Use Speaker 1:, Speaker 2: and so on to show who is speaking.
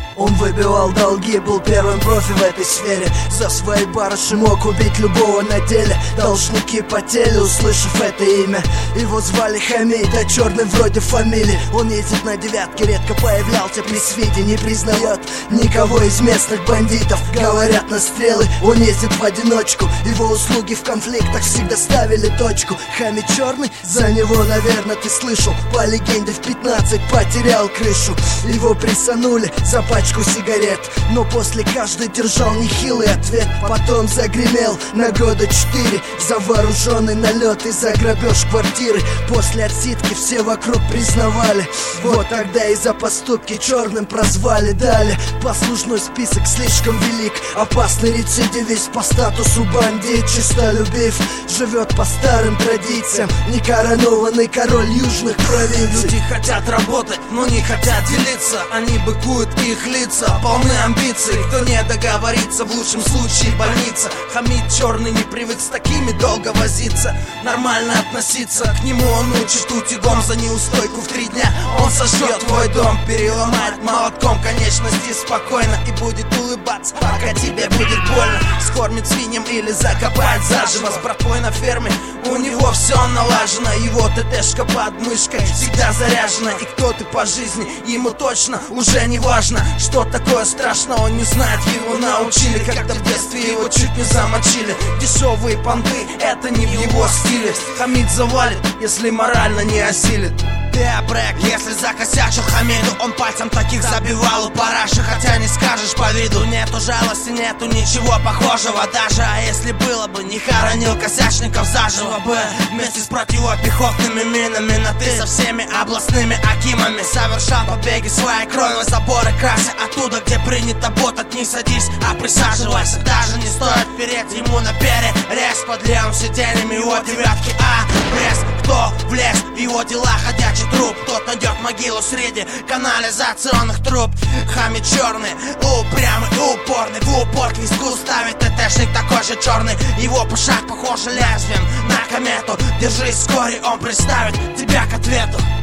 Speaker 1: Он выбивал долги, был первым профи в этой сфере. За свои барыши мог убить любого на деле. Должники потели, услышав это имя. Его звали Хамид, а черный вроде фамилии. Он ездит на девятке, редко появлялся при свете. Не признает никого из местных бандитов. Говорят на стрелы, он ездит в одиночку. Его услуги в конфликтах всегда ставили точку. Хамид черный, за него, наверное, ты слышал. По легенде в 15 потерял крышу. Его присанули за пачку сигарет, но после каждой держал нехилый ответ. Потом загремел на года 4 за вооруженный налет и за грабеж квартиры. После отсидки все вокруг признавали. Вот тогда и за поступки черным прозвали. Далее послужной список слишком велик. Опасный рецидивист по статусу бандит. Честолюбив, живет по старым традициям. Некоронованный король южных провинций.
Speaker 2: Люди хотят работать, но не хотят делиться. Они быкуют, их лица полны амбиций. Кто не договорится, в лучшем случае больница. Хамид черный не привык с такими долго возиться. Нормально относиться к нему он учит утюгом за неустойку в 3 дня. Он сожжет твой дом, переломает молотком конечности спокойно и будет улыбаться, пока тебе будет больно. Скормит свиньям или закопает заживо. С братвой на ферме у него все налажено. Его ТТшка под мышкой всегда заряжена. И кто ты по жизни, ему точно уже не важно. Что такое страшно, он не знает, его научили. Когда в детстве его чуть не замочили. Дешевые понты, это не в его стиле. Хамид завалит, если морально не осилит. Брэк, если закосячил Хамиду, он пальцем таких забивал у параши. Хотя не скажешь по виду, нету жалости, нету ничего похожего. Даже а если было бы, не хоронил косячников заживо бы. Вместе с противопехотными минами на ты со всеми областными акимами. Совершал побеги своей кровью, заборы крася. Оттуда, где принято ботать, не садись, а присаживайся. Даже не стоит переть ему на перерез. Под левым сиденьем его 9-ки пресс. Кто влез в его дела, ходячий труп. Тот найдет могилу среди канализационных труб. Хамид черный, упрямый, упорный. В упор к виску ставит ТТшник такой же черный. Его по шаг похож лезвием на комету. Держись, вскоре он приставит тебя к ответу.